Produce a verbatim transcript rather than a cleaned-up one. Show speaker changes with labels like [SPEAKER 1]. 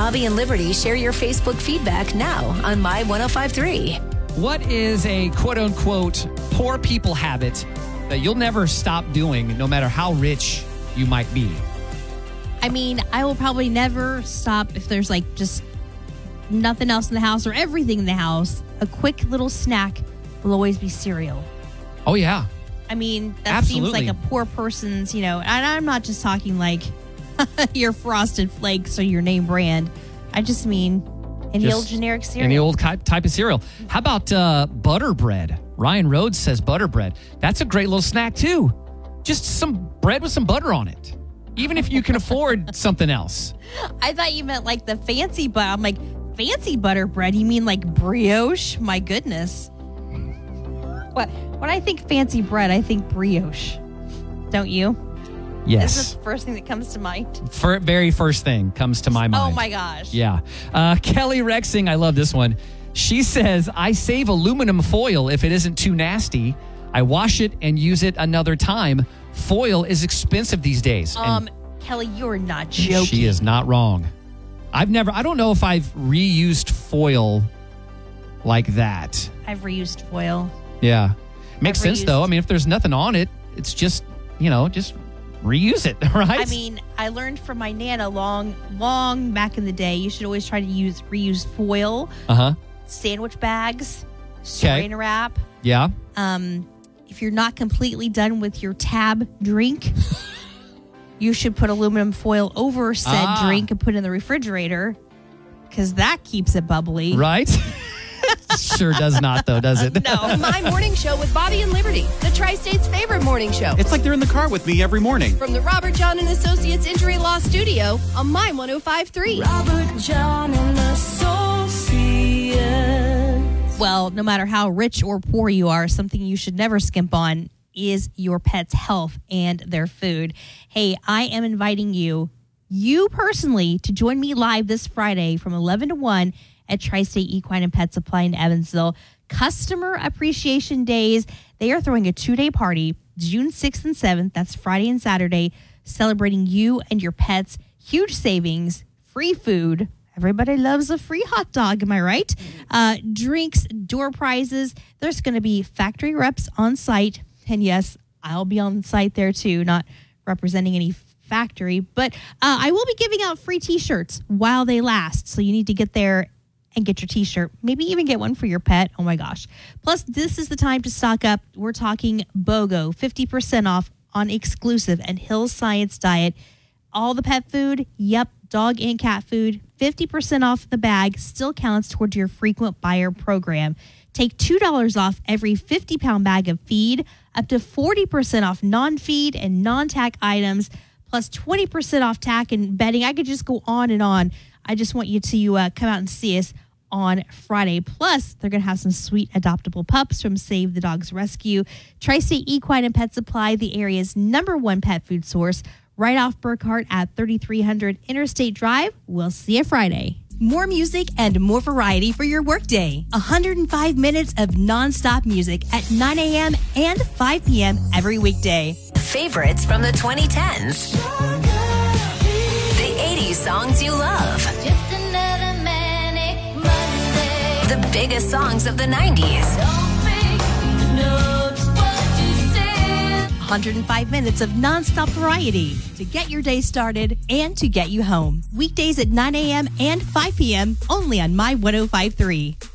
[SPEAKER 1] Bobby and Liberty share your Facebook feedback now on My one oh five three.
[SPEAKER 2] What is a quote-unquote poor people habit that you'll never stop doing no matter how rich you might be?
[SPEAKER 3] I mean, I will probably never stop if there's like just nothing else in the house or everything in the house. A quick little snack will always be cereal.
[SPEAKER 2] Oh, yeah.
[SPEAKER 3] I mean, that
[SPEAKER 2] Absolutely.
[SPEAKER 3] seems like a poor person's, you know, and I'm not just talking like your Frosted Flakes or your name brand. I just mean any
[SPEAKER 2] Just
[SPEAKER 3] old generic cereal.
[SPEAKER 2] Any old ki- type of cereal. How about uh, butter bread? Ryan Rhodes says butter bread. That's a great little snack, too. Just some bread with some butter on it. Even if you can afford something else.
[SPEAKER 3] I thought you meant like the fancy, but I'm like, fancy butter bread? You mean like brioche? My goodness. What? When I think fancy bread, I think brioche. Don't you?
[SPEAKER 2] Yes.
[SPEAKER 3] Is this the first thing that comes to mind?
[SPEAKER 2] For, very first thing comes to my mind.
[SPEAKER 3] Oh, my gosh.
[SPEAKER 2] Yeah. Uh, Kelly Rexing, I love this one. She says, I save aluminum foil if it isn't too nasty. I wash it and use it another time. Foil is expensive these days.
[SPEAKER 3] Um,
[SPEAKER 2] And
[SPEAKER 3] Kelly, you're not joking.
[SPEAKER 2] she is not wrong. I've never, I don't know if I've reused foil like that.
[SPEAKER 3] I've reused foil.
[SPEAKER 2] Yeah. Makes
[SPEAKER 3] I've
[SPEAKER 2] sense,
[SPEAKER 3] reused-
[SPEAKER 2] though. I mean, if there's nothing on it, it's just, you know, just reuse it, right?
[SPEAKER 3] I mean, I learned from my Nana long, long back in the day, you should always try to use reuse foil,
[SPEAKER 2] uh-huh.
[SPEAKER 3] sandwich bags, saran wrap.
[SPEAKER 2] Yeah.
[SPEAKER 3] Um, if you're not completely done with your tab drink, you should put aluminum foil over said
[SPEAKER 2] Ah.
[SPEAKER 3] drink and put it in the refrigerator because that keeps it bubbly.
[SPEAKER 2] Right? Sure does not, though, does it?
[SPEAKER 3] No.
[SPEAKER 1] My morning show with Bobby and Liberty, the Tri-State's favorite morning show.
[SPEAKER 4] It's like they're in the car with me every morning.
[SPEAKER 1] From the Robert John and Associates Injury Law Studio on My one oh five three.
[SPEAKER 5] Robert John and Associates.
[SPEAKER 3] Well, no matter how rich or poor you are, something you should never skimp on is your pet's health and their food. Hey, I am inviting you, you personally, to join me live this Friday from eleven to one at Tri-State Equine and Pet Supply in Evansville. Customer Appreciation Days. They are throwing a two-day party, June sixth and seventh. That's Friday and Saturday, celebrating you and your pets. Huge savings, free food. Everybody loves a free hot dog, am I right? Uh, drinks, door prizes. There's going to be factory reps on site. And yes, I'll be on site there too, not representing any factory. But uh, I will be giving out free T-shirts while they last. So you need to get there and get your T-shirt. Maybe even get one for your pet. Oh my gosh. Plus, this is the time to stock up. We're talking BOGO, fifty percent off on Exclusive and Hill's Science Diet. All the pet food, yep, dog and cat food, fifty percent off the bag, still counts towards your frequent buyer program. Take two dollars off every fifty pound bag of feed, up to forty percent off non-feed and non-tack items, plus twenty percent off tack and bedding. I could just go on and on. I just want you to uh, come out and see us on Friday. Plus, they're going to have some sweet adoptable pups from Save the Dogs Rescue. Tri-State Equine and Pet Supply, the area's number one pet food source, right off Burkhart at thirty-three hundred Interstate Drive. We'll see you Friday.
[SPEAKER 6] More music and more variety for your workday. one hundred five minutes of nonstop music at nine a.m. and five p.m. every weekday.
[SPEAKER 1] Favorites from the twenty tens. The eighties songs you love.
[SPEAKER 5] Just another manic Monday.
[SPEAKER 1] The biggest songs of the nineties.
[SPEAKER 5] Don't make notes what you said.
[SPEAKER 6] one hundred five minutes of nonstop variety to get your day started and to get you home. Weekdays at nine a.m. and five p.m. only on My one oh five three.